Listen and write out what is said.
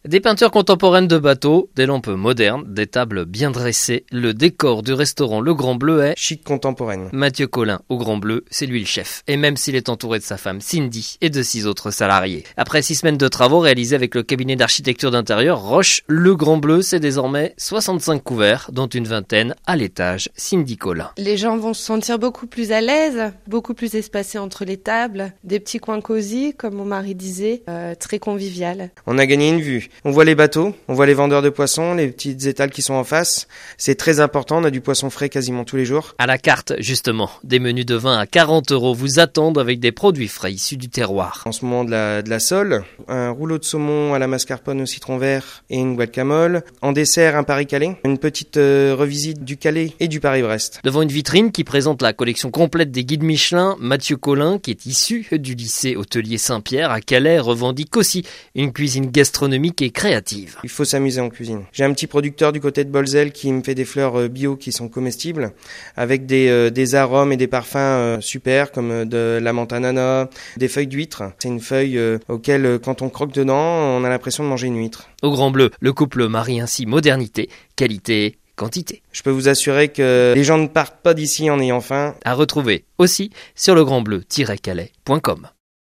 Des peintures contemporaines de bateaux, des lampes modernes, des tables bien dressées, le décor du restaurant Le Grand Bleu est chic contemporaine. Mathieu Collin au Grand Bleu, c'est lui le chef. Et même s'il est entouré de sa femme Cindy et de 6 autres salariés. Après 6 semaines de travaux réalisés avec le cabinet d'architecture d'intérieur Roche, Le Grand Bleu, c'est désormais 65 couverts, dont une vingtaine à l'étage. Cindy Collin. Les gens vont se sentir beaucoup plus à l'aise, beaucoup plus espacés entre les tables, des petits coins cosy, comme mon mari disait, très convivial. On a gagné une vue. On voit les bateaux, on voit les vendeurs de poissons, les petites étals qui sont en face. C'est très important, on a du poisson frais quasiment tous les jours. À la carte, justement, des menus de vin à 40 € vous attendent avec des produits frais issus du terroir. En ce moment de la sole, un rouleau de saumon à la mascarpone au citron vert et une guacamole. En dessert, un Paris-Calais, une petite revisite du Calais et du Paris-Brest. Devant une vitrine qui présente la collection complète des guides Michelin, Mathieu Collin, qui est issu du lycée hôtelier Saint-Pierre à Calais, revendique aussi une cuisine gastronomique et créative. Il faut s'amuser en cuisine. J'ai un petit producteur du côté de Bolzel qui me fait des fleurs bio qui sont comestibles avec des arômes et des parfums super comme de la menthe ananas, des feuilles d'huître. C'est une feuille auquel quand on croque dedans, on a l'impression de manger une huître. Au Grand Bleu, le couple marie ainsi modernité, qualité, quantité. Je peux vous assurer que les gens ne partent pas d'ici en ayant faim. À retrouver aussi sur legrandbleu-calais.com.